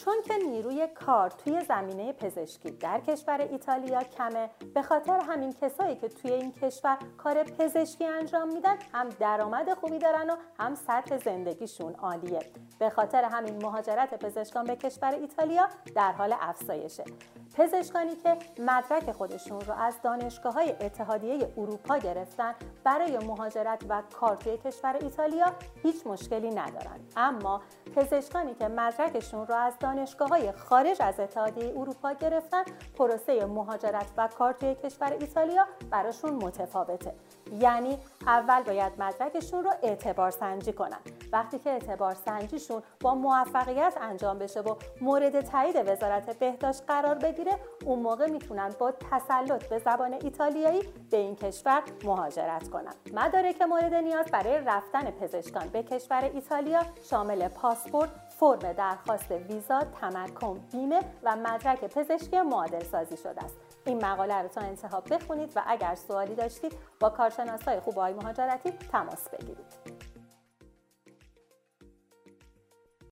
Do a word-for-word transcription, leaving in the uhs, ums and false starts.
چون که نیروی کار توی زمینه پزشکی در کشور ایتالیا کمه، به خاطر همین کسایی که توی این کشور کار پزشکی انجام میدن هم درآمد خوبی دارن و هم سطح زندگیشون عالیه. به خاطر همین مهاجرت پزشکان به کشور ایتالیا در حال افزایشه. پزشکانی که مدرک خودشون رو از دانشگاه‌های اتحادیه اروپا گرفتن برای مهاجرت و کار توی کشور ایتالیا هیچ مشکلی ندارن. اما پزشکانی که مدرکشون رو از دانشگاه‌های خارج از اتحادیه اروپا گرفتن، پروسه مهاجرت و کار توی کشور ایتالیا براشون متفاوته. یعنی اول باید مدرکشون رو اعتبار سنجی کنن. وقتی که اعتبار سنجیشون با موفقیت انجام بشه و مورد تایید وزارت بهداشت قرار بگیره، اون موقع میتونن با تسلط به زبان ایتالیایی به این کشور مهاجرت کنن. مدارک مورد نیاز برای رفتن پزشکان به کشور ایتالیا شامل پاسپورت، فرم درخواست ویزا، تمکن، بیمه و مدرک پزشکی معادل سازی شده است. این مقاله رو تا انتها بخونید و اگر سوالی داشتید با کارشناسای خوب آقای مهاجرتی تماس بگیرید.